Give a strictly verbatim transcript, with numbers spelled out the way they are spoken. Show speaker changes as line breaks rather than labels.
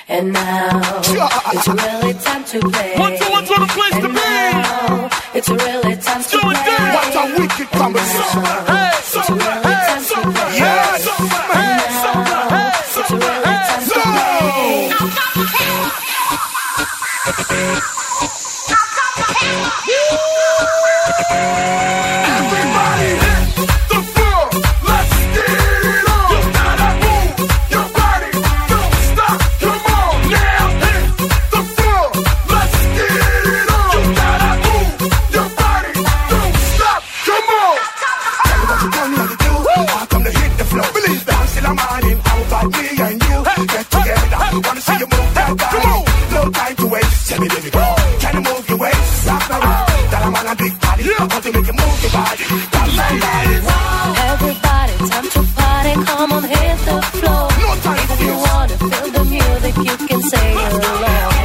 And now it's really time to play.
One, two, one, two, the place
and
to be.
Now it's really time to
do
play.
It down.
Watch how wicked coming.
Summer, hey, summer, hey, summer,
yeah,
summer, hey, summer, hey,
it's
summer,
really
hey,
time to
summer.
play.
Everybody hit the floor. Let's get it on. You gotta move your body. Don't stop. Come on now. Hit the floor. Let's get it on. You gotta move your body. Don't stop. Come on. Tell me what you want me to do. I come to hit the floor. Believe that. I'm still a morning. How about me and you? Get together. Wanna see you move that body. Come on. No time to waste. Tell me, let me go. Can you move your waist? Rock the road. That I'm on a big body. I want to make you move your body.
Everybody, time to party. Come on, hit the floor.
No time
if
for
you
this.
wanna feel the music, you can say it along.